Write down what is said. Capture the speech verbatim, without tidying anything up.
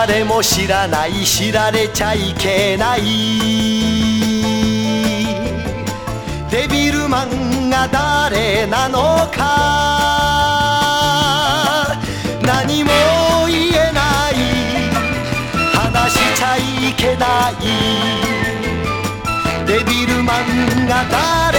誰も知らない、知られちゃいけないデビルマンが誰なのか、何も言えない、話しちゃいけないデビルマンが誰